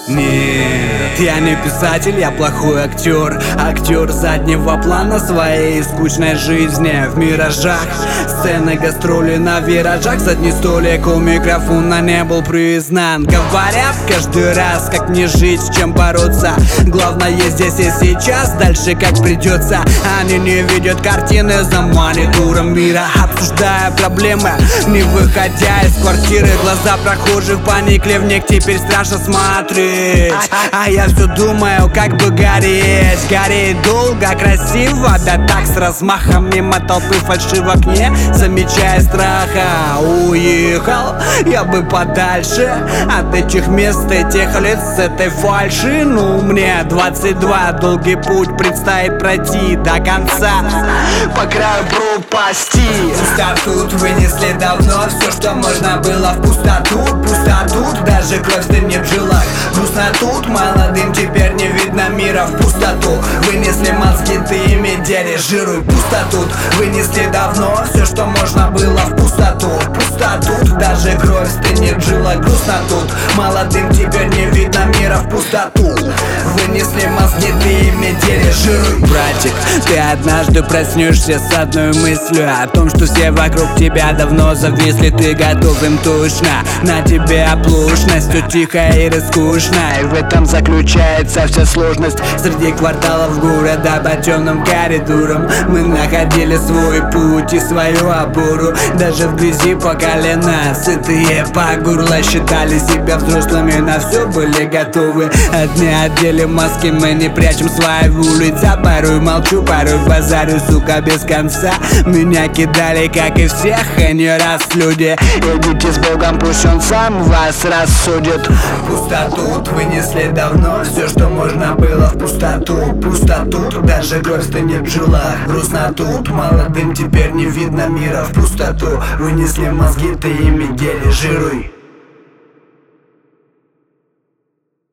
Нет, я не писатель, я плохой актер. Актер заднего плана своей скучной жизни. В миражах сцены, гастроли на виражах. Задний столик у микрофона не был признан. Говорят каждый раз, как не жить, с чем бороться. Главное здесь и сейчас, дальше как придется. Они не видят картины за монитором мира, обсуждая проблемы, не выходя из квартиры. Глаза прохожих поникли, в них теперь страшно смотреть. А я все думаю, как бы гореть. Гореть долго, красиво, да так с размахом. Мимо толпы фальшивок, не замечая страха. Уехал я бы подальше от этих мест, этих лиц, этой фальши. Ну, мне 22, долгий путь предстоит пройти до конца, по краю пропасти. Пустоту вынесли давно, все, что можно было в пустоту. Пустоту, даже кровь стынет в жилах. Грустно тут, молодым теперь не видно мира. В пустоту вынесли мозги, ты ими дирижируй. Пустоту вынесли давно, все, что можно было в пустоту. Пустоту, даже кровь стынет в жилах. Грустно тут, молодым теперь не видно мира. В пустоту вынесли мозги, ты ими дирижируй. Братик, ты однажды проснешься с одной мыслью о том, что все вокруг тебя давно зависли. Ты готов им точно, на тебе оплошность. Все тихо и скучно, и в этом заключается вся сложность. Среди кварталов города по темным коридорам мы находили свой путь и свою опору. Даже в грязи по колено, сытые по горло, считали себя взрослыми, на все были готовы. Одни одели маски, мы не прячем свою лица. Порой молчу, порой базарю, сука, без конца. Меня кидали, как и всех, и не раз люди. Идите с Богом, пусть он сам вас рассудит. Пустоту вынесли давно, все, что можно было в пустоту. Пустоту, даже кровь стынет в жилах. Грустно тут, молодым теперь не видно мира. В пустоту вынесли мозги, ты ими дирижируй.